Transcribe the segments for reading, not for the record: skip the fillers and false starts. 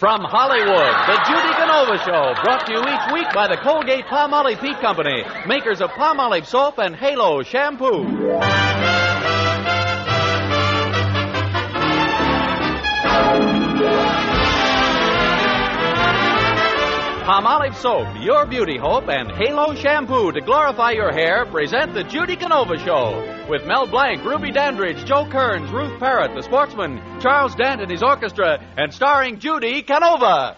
From Hollywood, the Judy Canova Show, brought to you each week by the Colgate-Palmolive Peet Company, makers of Palmolive Soap and Halo Shampoo. Palmolive Soap, your beauty hope, and Halo Shampoo to glorify your hair present the Judy Canova Show with Mel Blanc, Ruby Dandridge, Joe Kearns, Ruth Parrott, the sportsman, Charles Dant and his orchestra, and starring Judy Canova.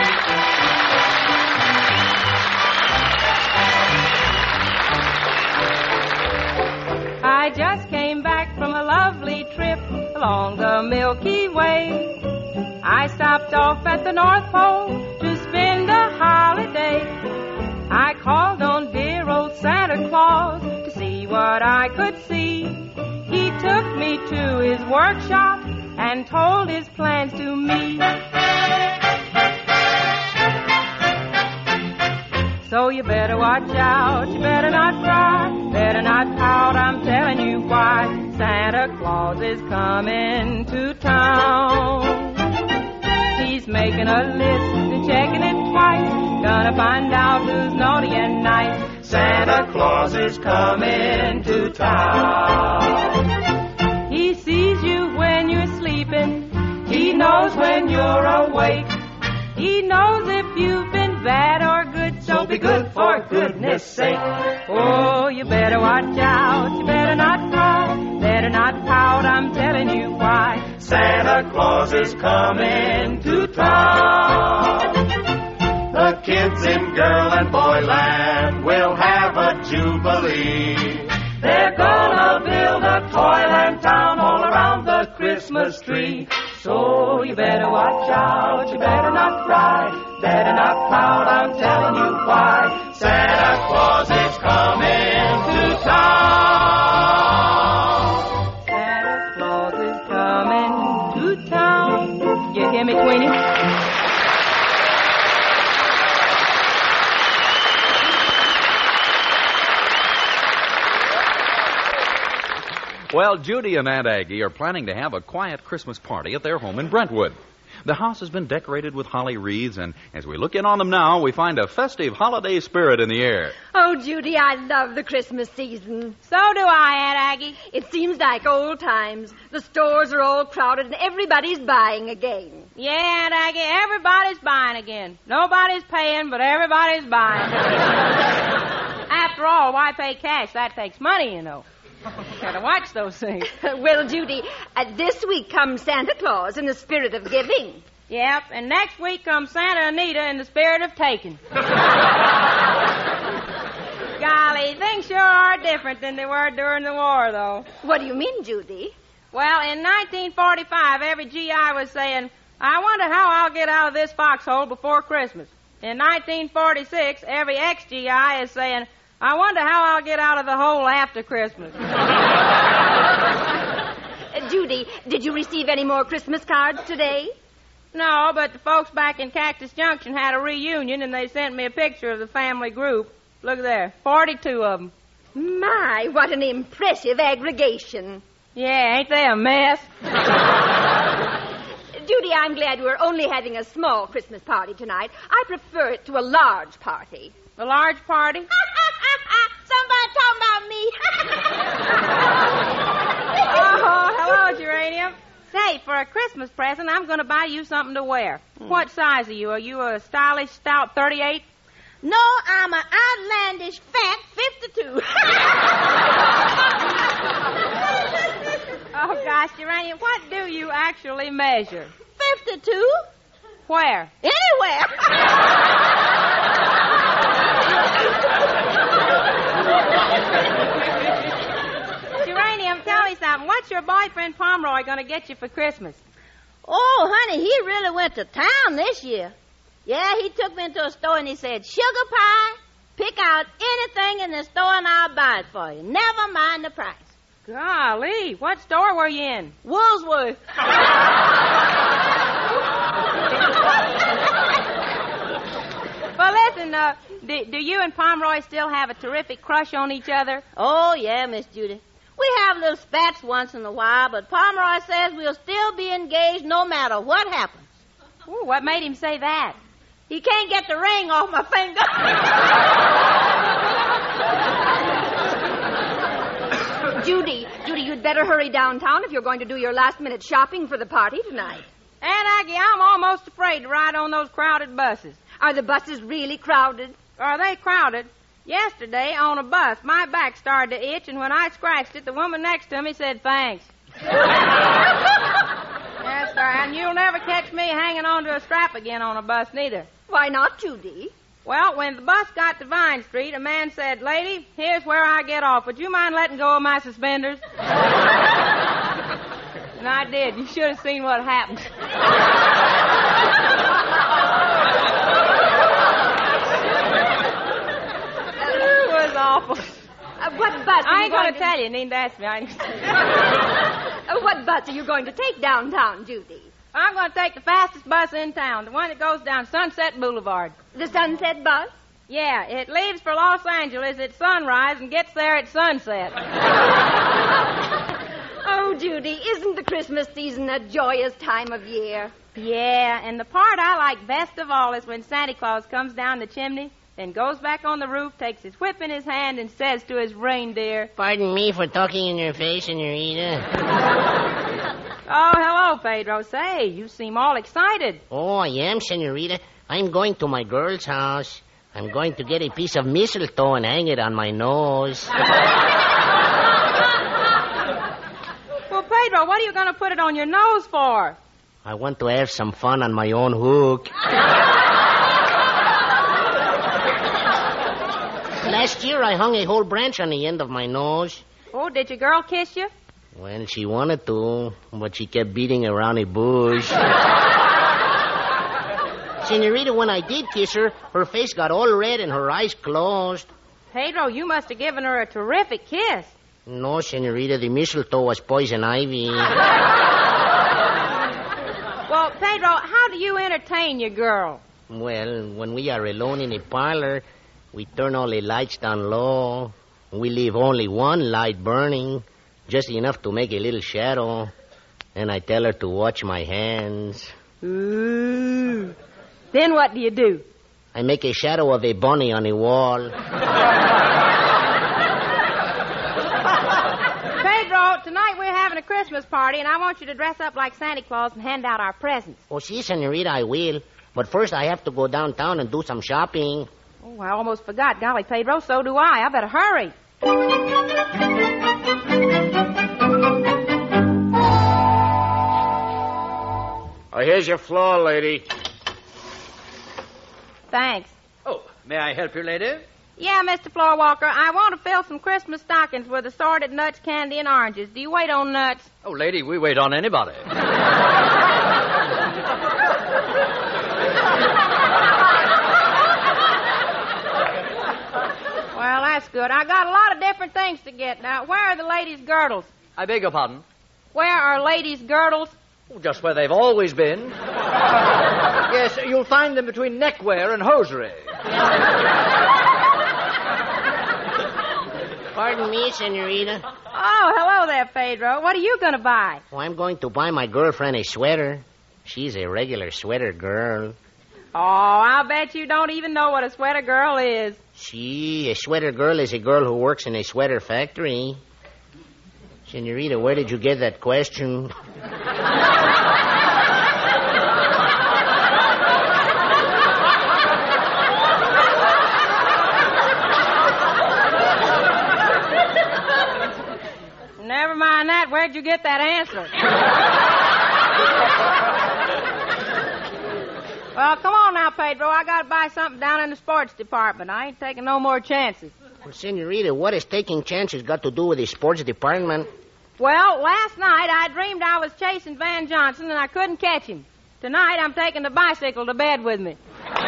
I just came back from a lovely trip along the Milky Way. I stopped off at the North Pole to spend a holiday. I called on dear old Santa Claus to see what I could see. He took me to his workshop and told his plans to me. So you better watch out, you better not cry, better not pout, I'm telling you why. Santa Claus is coming to town. He's making a list and checking it twice, gonna find out who's naughty and nice. Santa Claus is coming to town. He sees you when you're sleeping, he knows when you're awake. He knows if you've been bad or good, so be good for goodness sake. Oh, you better watch out, you better not cry, better not pout, I'm telling you why. Santa Claus is coming to town. The kids in girl and boy land will have a jubilee. They're gonna build a toyland town all around the Christmas tree. So you better watch out, you better not cry, better not pout, I'm telling you why. Santa Claus is coming to town. Santa Claus is coming to town. You hear me, Queenie? Well, Judy and Aunt Aggie are planning to have a quiet Christmas party at their home in Brentwood. The house has been decorated with holly wreaths, and as we look in on them now, we find a festive holiday spirit in the air. Oh, Judy, I love the Christmas season. So do I, Aunt Aggie. It seems like old times. The stores are all crowded and everybody's buying again. Yeah, Aunt Aggie, everybody's buying again. Nobody's paying, but everybody's buying. After all, why pay cash? That takes money, you know. Gotta watch those things. Well, Judy, this week comes Santa Claus in the spirit of giving. Yep, and next week comes Santa Anita in the spirit of taking. Golly, things sure are different than they were during the war, though. What do you mean, Judy? Well, in 1945, every GI was saying, I wonder how I'll get out of this foxhole before Christmas. In 1946, every ex-GI is saying, I wonder how I'll get out of the hole after Christmas. Judy, did you receive any more Christmas cards today? No, but the folks back in Cactus Junction had a reunion, and they sent me a picture of the family group. Look there, 42 of them. My, what an impressive aggregation. Yeah, ain't they a mess? Judy, I'm glad we're only having a small Christmas party tonight. I prefer it to a large party. A large party? Somebody talking about me. Oh, hello, Geranium. Say, for a Christmas present, I'm going to buy you something to wear. What size are you? Are you a stylish, stout 38? No, I'm an outlandish, fat 52. Oh, gosh, Geranium, what do you actually measure? 52? Where? Anywhere. Geranium, tell me something. What's your boyfriend Pomeroy going to get you for Christmas? Oh, honey, he really went to town this year. Yeah, he took me into a store and he said, sugar pie, pick out anything in the store and I'll buy it for you. Never mind the price. Golly, what store were you in? Woolsworth. Well, listen, do you and Pomeroy still have a terrific crush on each other? Oh, yeah, Miss Judy. We have little spats once in a while, but Pomeroy says we'll still be engaged no matter what happens. Ooh, what made him say that? He can't get the ring off my finger. Judy, you'd better hurry downtown if you're going to do your last-minute shopping for the party tonight. Aunt Aggie, I'm almost afraid to ride on those crowded buses. Are the buses really crowded? Are they crowded? Yesterday, on a bus, my back started to itch, and when I scratched it, the woman next to me said, thanks. Yes, sir, and you'll never catch me hanging onto a strap again on a bus, neither. Why not, Judy? Well, when the bus got to Vine Street, a man said, lady, here's where I get off. Would you mind letting go of my suspenders? And I did. You should have seen what happened. It was awful. What bus I ain't going to tell you. You needn't ask me. What bus are you going to take downtown, Judy? I'm going to take the fastest bus in town, the one that goes down Sunset Boulevard. The Sunset bus? Yeah, it leaves for Los Angeles at sunrise and gets there at sunset. Oh, Judy, isn't the Christmas season a joyous time of year? Yeah, and the part I like best of all is when Santa Claus comes down the chimney, then goes back on the roof, takes his whip in his hand, and says to his reindeer, Pardon me for talking in your face, Senorita. Oh, hello, Pedro. Say, you seem all excited. Oh, I am, Senorita. I'm going to my girl's house. I'm going to get a piece of mistletoe and hang it on my nose. Well, Pedro, what are you going to put it on your nose for? I want to have some fun on my own hook. Last year, I hung a whole branch on the end of my nose. Oh, did your girl kiss you? Well, she wanted to, but she kept beating around a bush. Senorita, when I did kiss her, her face got all red and her eyes closed. Pedro, you must have given her a terrific kiss. No, Senorita, the mistletoe was poison ivy. Well, Pedro, how do you entertain your girl? Well, when we are alone in a parlor, we turn all the lights down low. We leave only one light burning, just enough to make a little shadow. And I tell her to watch my hands. Ooh. Then what do you do? I make a shadow of a bunny on a wall. Pedro, tonight we're having a Christmas party, and I want you to dress up like Santa Claus and hand out our presents. Oh, si, Senorita, I will. But first I have to go downtown and do some shopping. Oh, I almost forgot. Golly, Pedro, so do I. I better hurry. Oh, here's your floor, lady. Thanks. Oh, may I help you, lady? Yeah, Mr. Floorwalker, I want to fill some Christmas stockings with assorted nuts, candy, and oranges. Do you wait on nuts? Oh, lady, we wait on anybody. Well, that's good. I got a lot of different things to get. Now, where are the ladies' girdles? I beg your pardon? Where are ladies' girdles? Oh, just where they've always been. Yes, you'll find them between neckwear and hosiery. Pardon me, Senorita. Oh, hello there, Pedro. What are you going to buy? Oh, I'm going to buy my girlfriend a sweater. She's a regular sweater girl. Oh, I'll bet you don't even know what a sweater girl is. A sweater girl is a girl who works in a sweater factory. Senorita, where did you get that question? Never mind that. Where'd you get that answer? Well, come on now, Pedro. I got to buy something down in the sports department. I ain't taking no more chances. Well, Senorita, what has taking chances got to do with the sports department? Well, last night I dreamed I was chasing Van Johnson and I couldn't catch him. Tonight I'm taking the bicycle to bed with me.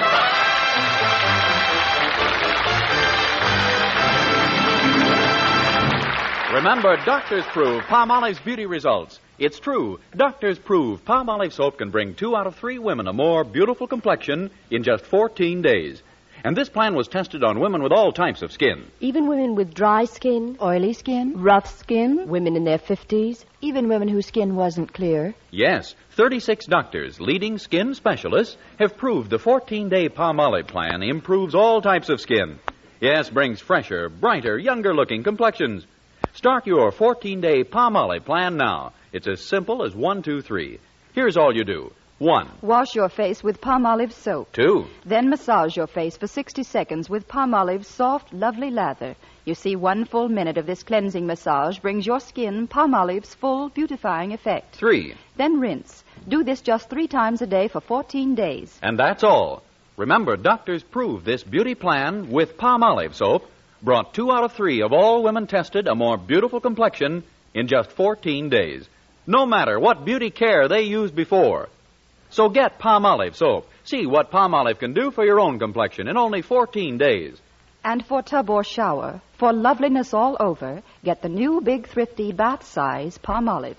Remember, doctors prove Palmolive's beauty results. It's true. Doctors prove Palmolive soap can bring 2 out of 3 women a more beautiful complexion in just 14 days. And this plan was tested on women with all types of skin. Even women with dry skin, Oily skin? rough skin, women in their 50s. Even women whose skin wasn't clear? Yes, 36 doctors, leading skin specialists, have proved the 14-day Palmolive plan improves all types of skin. Yes, brings fresher, brighter, younger-looking complexions. Start your 14-day Palmolive plan now. It's as simple as 1, 2, 3. Here's all you do. 1. Wash your face with Palmolive soap. 2. Then massage your face for 60 seconds with Palmolive's soft, lovely lather. You see, 1 full minute of this cleansing massage brings your skin Palmolive's full beautifying effect. 3. Then rinse. Do this just 3 times a day for 14 days. And that's all. Remember, doctors proved this beauty plan with Palmolive soap brought 2 out of 3 of all women tested a more beautiful complexion in just 14 days. No matter what beauty care they used before. So get Palmolive soap. See what Palmolive can do for your own complexion in only 14 days. And for tub or shower, for loveliness all over, get the new Big Thrifty bath size Palmolive.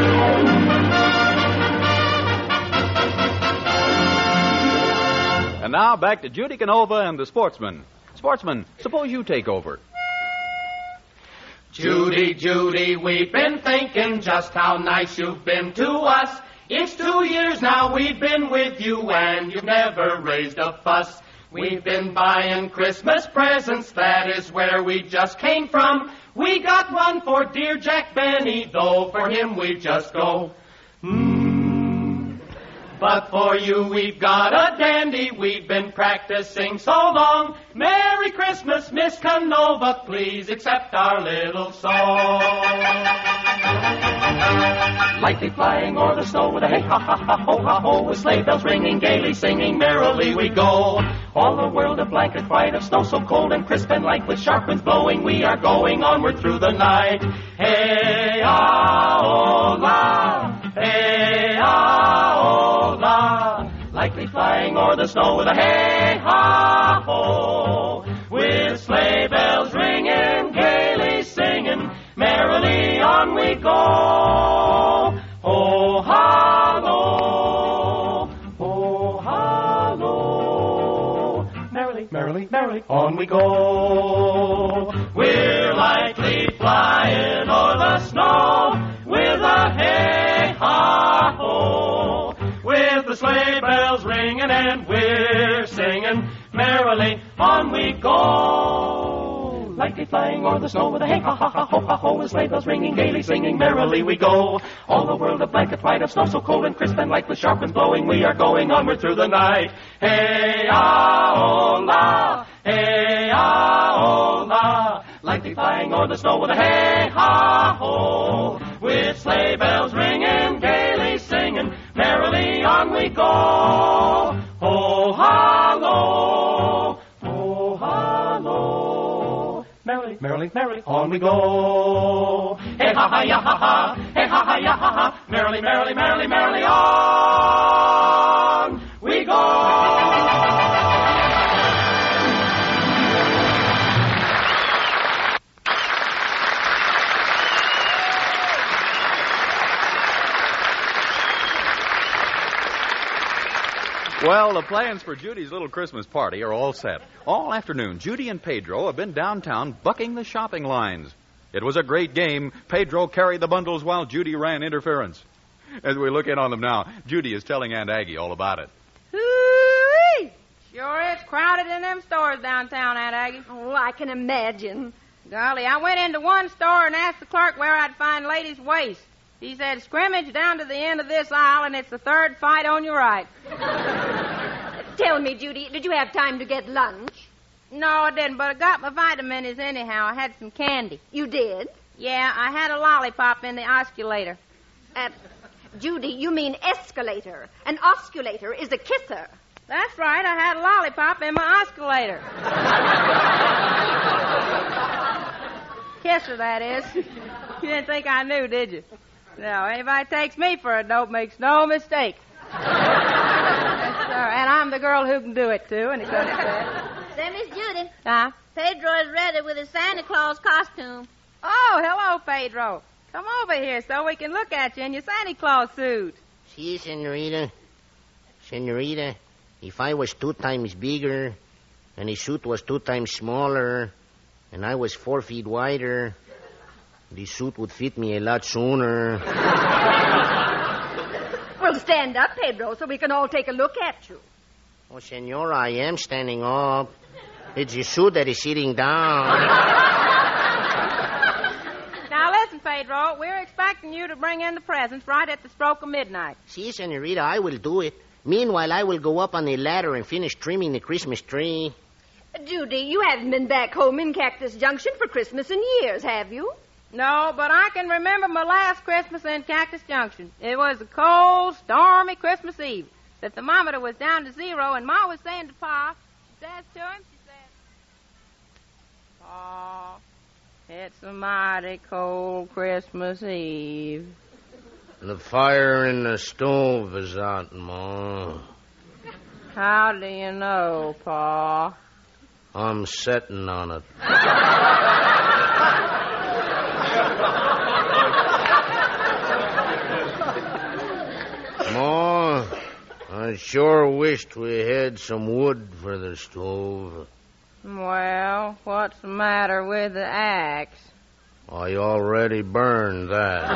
And now back to Judy Canova and the Sportsman. Sportsman, suppose you take over. Judy, Judy, we've been thinking just how nice you've been to us. It's 2 years now we've been with you and you've never raised a fuss. We've been buying Christmas presents, that is where we just came from. We got one for dear Jack Benny, though for him we just go, But for you we've got a dandy, we've been practicing so long. Merry Christmas, Miss Canova, please accept our little song. Lightly flying o'er the snow with a hey ha ha ha ho ha ho, with sleigh bells ringing, gaily singing, merrily we go. All the world a blanket white of snow so cold and crisp and light, with sharp winds blowing, we are going onward through the night. Hey ah oh la, hey ah oh la, lightly flying o'er the snow with a hey ha ho, with sleigh bells ringing, gaily singing, merrily on we go. Oh, hallo, oh, hallo, merrily, merrily, merrily, on we go. We're lightly flying o'er the snow with a hey-ha-ho, with the sleigh bells ringing and we're singing, merrily, on we go. Lightly flying o'er the snow with a hey-ha-ha-ha-ho-ha-ho, with sleigh bells ringing, gaily singing, merrily we go. All the world a blanket white of snow so cold and crisp and light, with sharp winds blowing, we are going onward through the night. Hey-ah-oh-la, hey-ah-oh-la, lightly flying o'er the snow with a hey-ha-ho, with sleigh bells ringing, gaily singing, merrily on we go. Oh, hallo, oh, hallo, merrily, merrily, merrily, on we go. Hey ha ha ya ha ha, hey ha ha ya ha ha, merrily, merrily, merrily, merrily, on we go. Well, the plans for Judy's little Christmas party are all set. All afternoon, Judy and Pedro have been downtown bucking the shopping lines. It was a great game. Pedro carried the bundles while Judy ran interference. As we look in on them now, Judy is telling Aunt Aggie all about it. Hoo-wee! Sure is crowded in them stores downtown, Aunt Aggie. Oh, I can imagine. Golly, I went into one store and asked the clerk where I'd find ladies' waist. He said, scrimmage down to the end of this aisle, and it's the third fight on your right. Tell me, Judy, did you have time to get lunch? No, I didn't, but I got my vitamins anyhow. I had some candy. You did? Yeah, I had a lollipop in the osculator. Judy, you mean escalator. An osculator is a kisser. That's right, I had a lollipop in my osculator. Kisser, that is. You didn't think I knew, did you? No, anybody takes me for a dope makes no mistake. Yes, sir. And I'm the girl who can do it, too, and it's understood. Say, Miss Judy. Huh? Pedro is ready with his Santa Claus costume. Oh, hello, Pedro. Come over here so we can look at you in your Santa Claus suit. See, Senorita? Senorita, if I was 2 times bigger, And his suit was 2 times smaller, and I was 4 feet wider. The suit would fit me a lot sooner. Well, stand up, Pedro, so we can all take a look at you. Oh, Senora, I am standing up. It's the suit that is sitting down. Now, listen, Pedro. We're expecting you to bring in the presents right at the stroke of midnight. Si, Senorita, I will do it. Meanwhile, I will go up on the ladder and finish trimming the Christmas tree. Judy, you haven't been back home in Cactus Junction for Christmas in years, have you? No, but I can remember my last Christmas in Cactus Junction. It was a cold, stormy Christmas Eve. The thermometer was down to 0, and Ma was saying to Pa, she says to him, she said, Pa, it's a mighty cold Christmas Eve. The fire in the stove is out, Ma. How do you know, Pa? I'm sitting on it. Ma, I sure wished we had some wood for the stove. Well, what's the matter with the axe? I already burned that.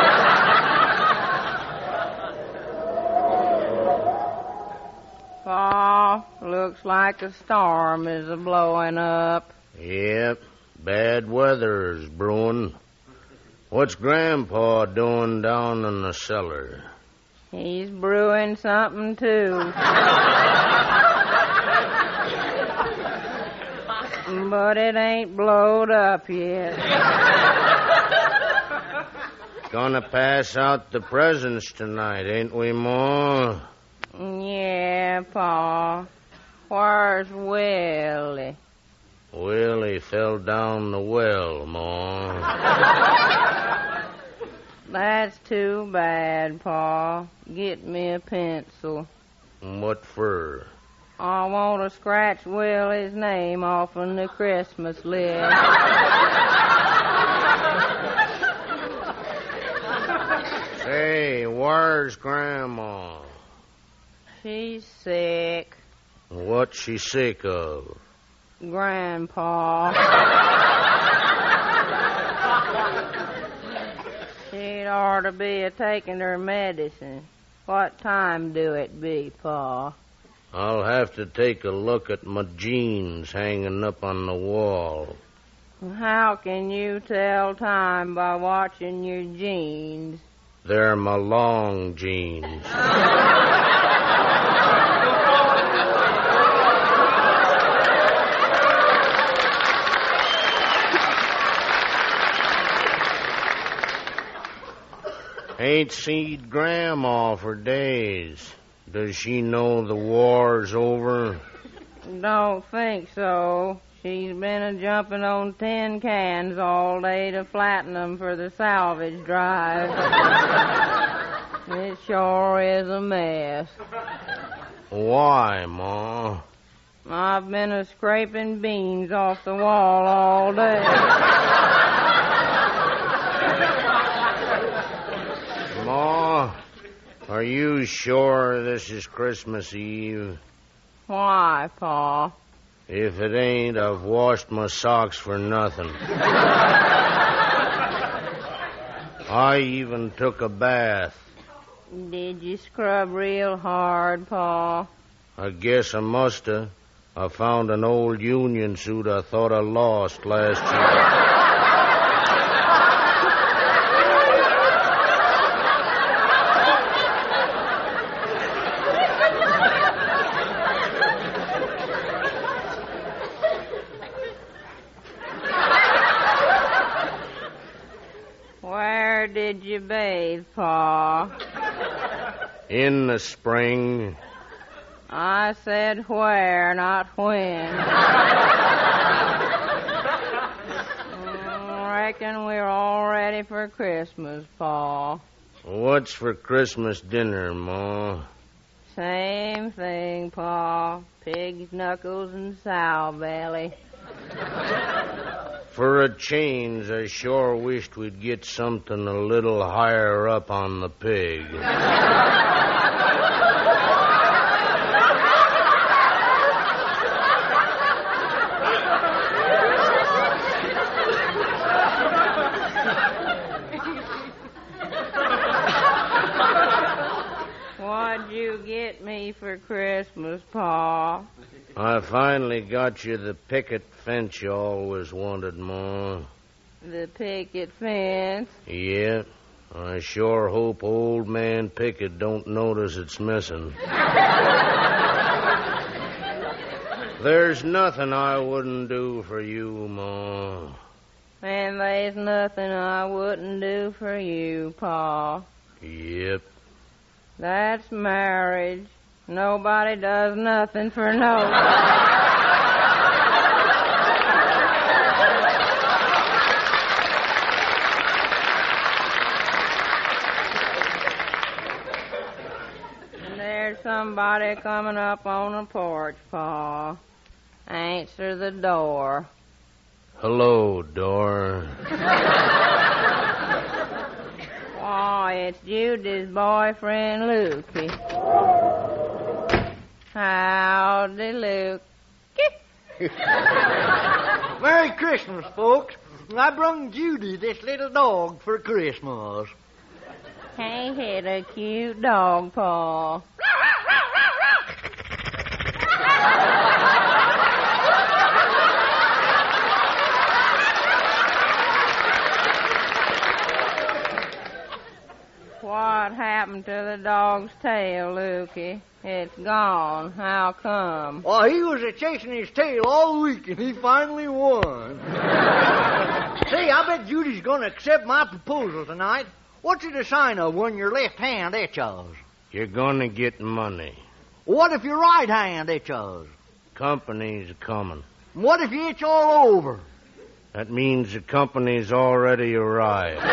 Pa, looks like a storm is a-blowing up. Yep, bad weather is brewing. What's Grandpa doing down in the cellar? He's brewing something, too. But it ain't blowed up yet. Gonna pass out the presents tonight, ain't we, Ma? Yeah, Pa. Where's Willie? Willie fell down the well, Ma. That's too bad, Pa. Get me a pencil. What for? I want to scratch Willie's name off on the Christmas list. Say, where's Grandma? She's sick. What's she sick of? Grandpa. She'd ought to be a-taking her medicine. What time do it be, Pa? I'll have to take a look at my jeans hanging up on the wall. How can you tell time by watching your jeans? They're my long jeans. Ain't seen Grandma for days. Does she know the war's over? Don't think so. She's been a-jumping on tin cans all day to flatten them for the salvage drive. It sure is a mess. Why, Ma? I've been a-scraping beans off the wall all day. Ma, are you sure this is Christmas Eve? Why, Pa? If it ain't, I've washed my socks for nothing. I even took a bath. Did you scrub real hard, Pa? I guess I musta. I found an old Union suit I thought I lost last year. Where did you bathe, Pa? In the spring. I said where, not when. I reckon we're all ready for Christmas, Pa. What's for Christmas dinner, Ma? Same thing, Pa. Pig's knuckles and sow belly. For a change, I sure wished we'd get something a little higher up on the pig. get me for Christmas, Pa? I finally got you the picket fence you always wanted, Ma. The picket fence? Yeah. I sure hope old man Pickett don't notice it's missing. There's nothing I wouldn't do for you, Ma. And there's nothing I wouldn't do for you, Pa. Yep. That's marriage. Nobody does nothing for nobody. And there's somebody coming up on the porch, Pa. Answer the door. Hello, door. Why, it's Judy's boyfriend, Lukey. Howdy, Luke. Merry Christmas, folks. I brung Judy this little dog for Christmas. Ain't it a cute dog, Pa? What happened to the dog's tail, Lukey? It's gone. How come? Well, he was chasing his tail all week, and he finally won. Say, I bet Judy's going to accept my proposal tonight. What's it a sign of when your left hand itches? You're gonna get money. What if your right hand itches? Company's coming. What if you itch all over? That means the company's already arrived.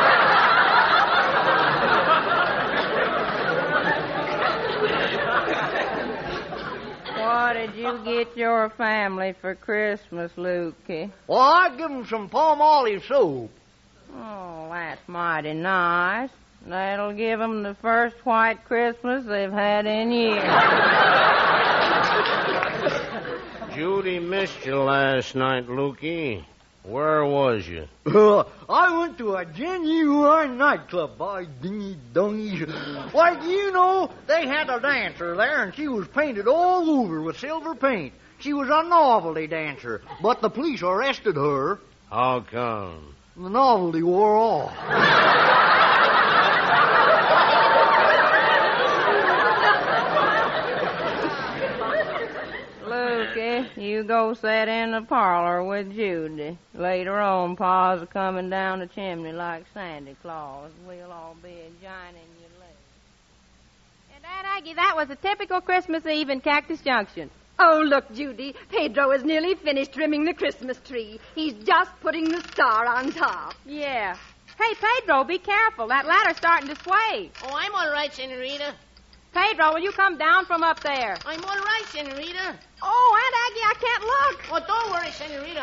What did you get your family for Christmas, Lukey? Well, I give them some palm olive soap. Oh, that's mighty nice. That'll give them the first white Christmas they've had in years. Judy missed you last night, Lukey. Where was you? I went to a genuine nightclub, by dingy dongies. Why, do you know, they had a dancer there, and she was painted all over with silver paint. She was a novelty dancer, but the police arrested her. How come? The novelty wore off. Lukey, you go sit in the parlor with Judy. Later on, Pa's coming down the chimney like Santa Claus. We'll all be joining you later. And Aunt Aggie, that was a typical Christmas Eve in Cactus Junction. Oh, look, Judy. Pedro is nearly finished trimming the Christmas tree. He's just putting the star on top. Yeah. Hey, Pedro, be careful. That ladder's starting to sway. Oh, I'm all right, Senorita. Pedro, will you come down from up there? I'm all right, Senorita. Oh, Aunt Aggie, I can't look. Oh, don't worry, Senorita.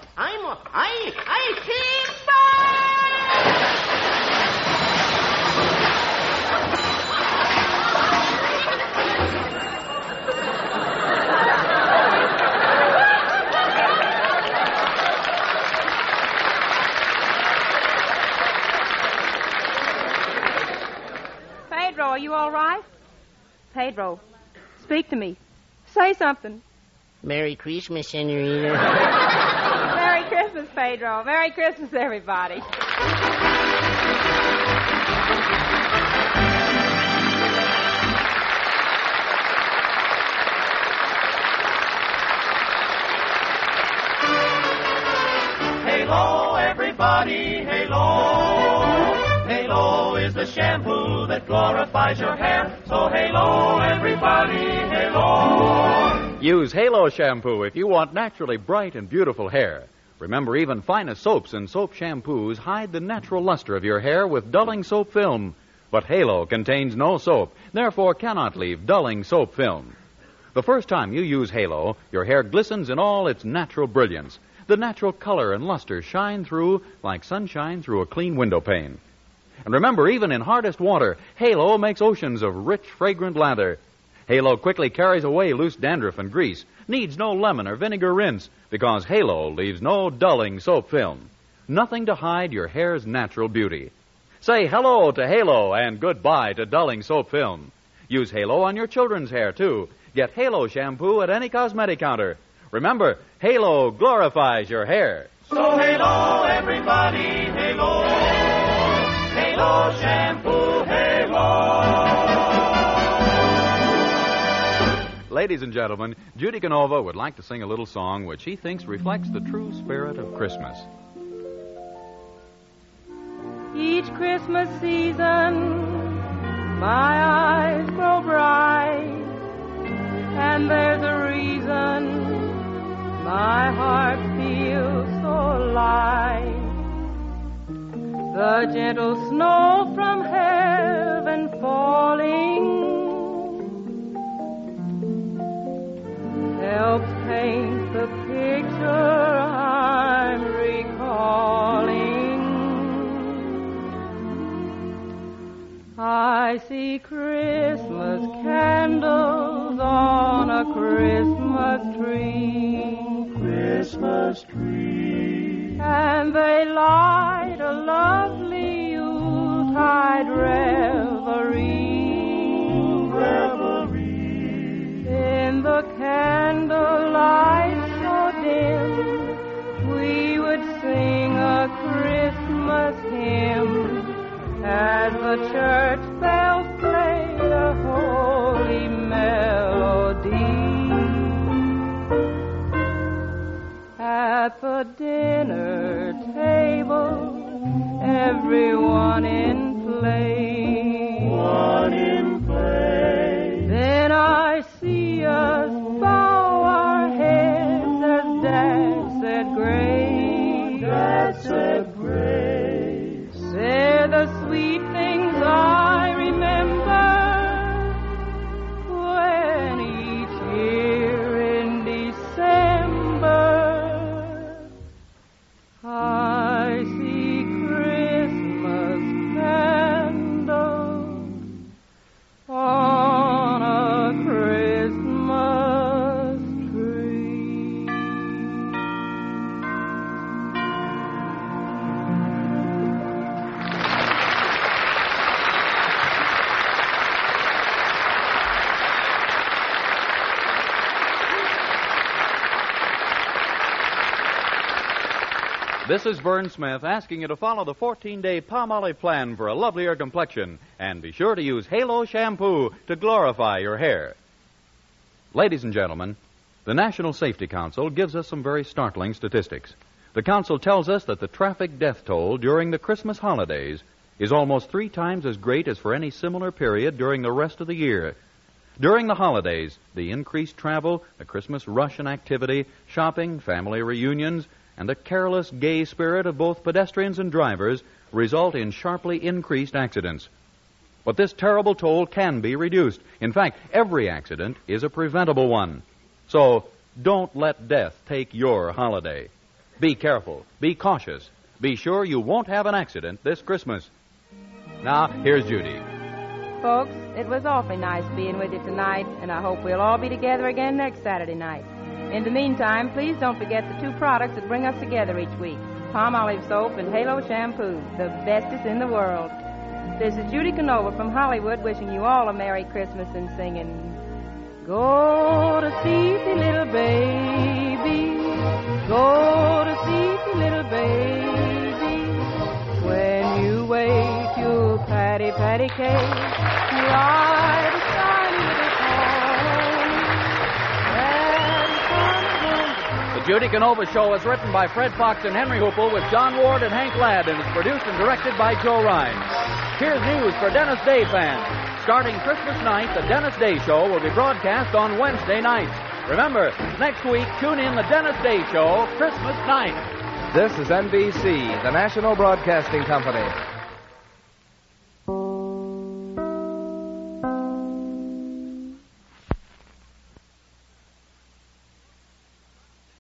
Pedro, are you all right? Pedro, speak to me. Say something. Merry Christmas, Senorita. Merry Christmas, Pedro. Merry Christmas, everybody. Halo, everybody, halo. Halo is the shampoo that glorifies your hair. So halo, everybody, halo. Use Halo shampoo if you want naturally bright and beautiful hair. Remember, even finest soaps and soap shampoos hide the natural luster of your hair with dulling soap film. But Halo contains no soap, therefore cannot leave dulling soap film. The first time you use Halo, your hair glistens in all its natural brilliance. The natural color and luster shine through like sunshine through a clean window pane. And remember, even in hardest water, Halo makes oceans of rich, fragrant lather. Halo quickly carries away loose dandruff and grease, needs no lemon or vinegar rinse, because Halo leaves no dulling soap film. Nothing to hide your hair's natural beauty. Say hello to Halo and goodbye to dulling soap film. Use Halo on your children's hair, too. Get Halo shampoo at any cosmetic counter. Remember, Halo glorifies your hair. So Halo, everybody, Halo. Halo shampoo, Halo. Ladies and gentlemen, Judy Canova would like to sing a little song which he thinks reflects the true spirit of Christmas. Each Christmas season, my eyes grow bright, and there's a reason my heart feels so light. The gentle snow from heaven falling helps paint the picture I'm recalling. I see Christmas candles on a Christmas tree. Christmas tree. And they light a lovely Yuletide reverie. In the candlelight so dim, we would sing a Christmas hymn as the church bells played a holy melody. At the dinner table, everyone in place. One in place. Then I see us bow our heads as Dad said grace. Dad said grace. They're the sweet things I remember when each year in December I see Christmas candles on a Christmas tree. This is Vern Smith asking you to follow the 14-day Palmolive plan for a lovelier complexion. And be sure to use Halo shampoo to glorify your hair. Ladies and gentlemen, the National Safety Council gives us some very startling statistics. The Council tells us that the traffic death toll during the Christmas holidays is almost 3 times as great as for any similar period during the rest of the year. During the holidays, the increased travel, the Christmas rush and activity, shopping, family reunions, and the careless, gay spirit of both pedestrians and drivers result in sharply increased accidents. But this terrible toll can be reduced. In fact, every accident is a preventable one. So, don't let death take your holiday. Be careful. Be cautious. Be sure you won't have an accident this Christmas. Now, here's Judy. Folks, it was awfully nice being with you tonight, and I hope we'll all be together again next Saturday night. In the meantime, please don't forget the 2 products that bring us together each week, Palmolive soap and Halo shampoo, the bestest in the world. This is Judy Canova from Hollywood wishing you all a Merry Christmas and singing, go to sleep, little baby, go to sleep, little baby. When you wake, you'll patty, patty cake, ride a shiny little The Judy Canova Show is written by Fred Fox and Henry Hoople with John Ward and Hank Ladd and is produced and directed by Joe Rhines. Here's news for Dennis Day fans. Starting Christmas night, the Dennis Day Show will be broadcast on Wednesday nights. Remember, next week, tune in the Dennis Day Show, Christmas night. This is NBC, the National Broadcasting Company.